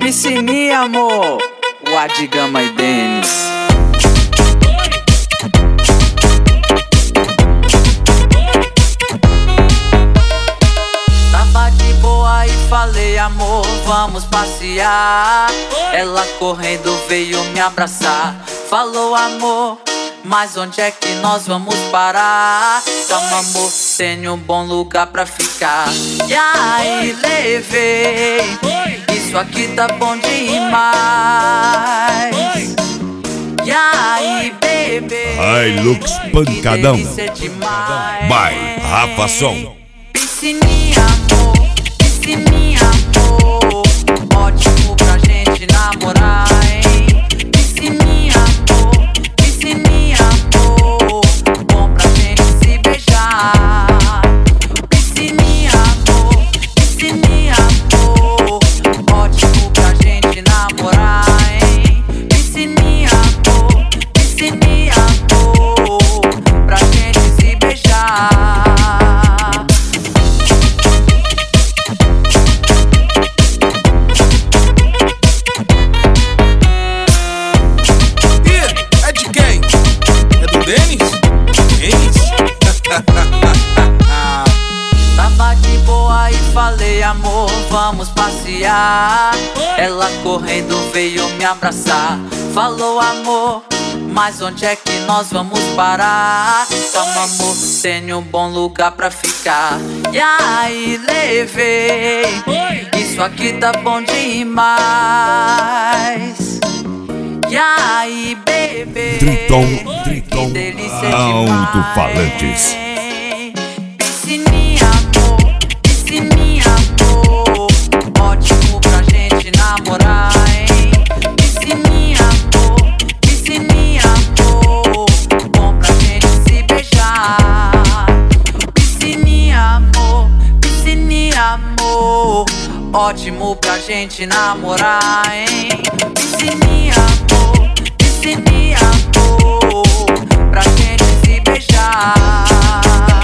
Piscininha, amor, o Adigama e Denis. Tava de boa e falei, amor, vamos passear. Ela correndo veio me abraçar. Falou, amor, mas onde é que nós vamos parar? Calma, amor, tenho um bom lugar pra ficar. E aí levei, isso aqui tá bom demais. E aí, bebê, Hilux Pancadão. que delícia demais. By Rafa Som. Piscininha, amor, piscininha, amor, ótimo pra gente namorar, hein? Piscininha, amor, piscininha, amor, bom pra gente se beijar. Piscininha, amor, piscininha, amor, ótimo pra gente namorar, hein? Piscininha, amor, piscininha, amor, pra gente se beijar. É de quem? É do Denis? Denis? Tava de boa e falei, amor, vamos passear. Ela correndo veio me abraçar. Falou, amor, mas onde é que nós vamos parar? Calma, amor, tenho um bom lugar pra ficar. E aí levei, isso aqui tá bom demais. E aí, bebê, Triton que delícia Alto-falantes. demais. Piscininha, amor, piscininha, amor, ótimo pra gente namorar, hein? Piscininha, amor, piscininha, amor, bom pra gente se beijar. Piscininha, amor, ótimo pra gente namorar, hein? Piscininha, amor, pra gente se beijar.